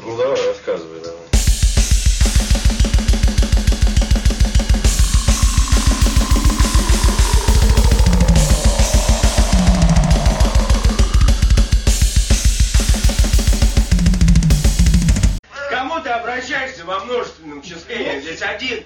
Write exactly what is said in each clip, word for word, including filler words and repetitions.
Ну давай, рассказывай, давай. К кому ты обращаешься во множественном числе? Я здесь один.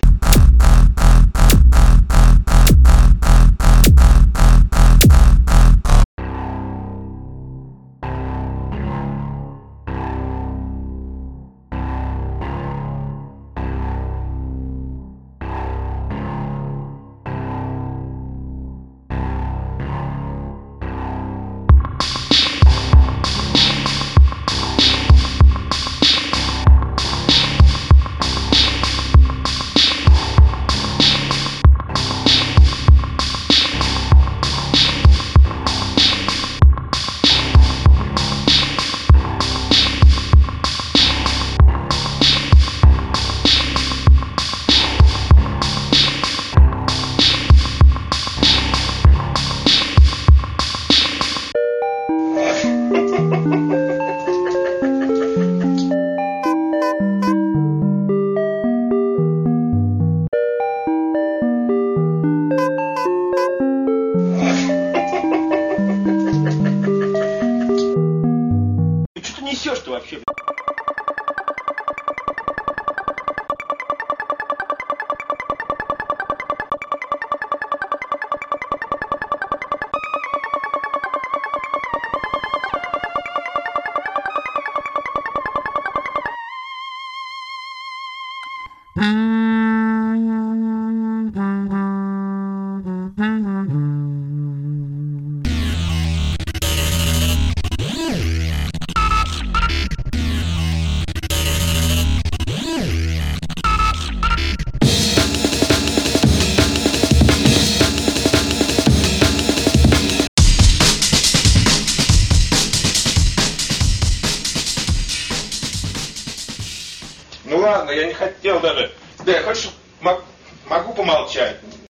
Что ты несешь-то вообще? Ну ладно, я не хотел даже. Да, я хочешь, могу помолчать.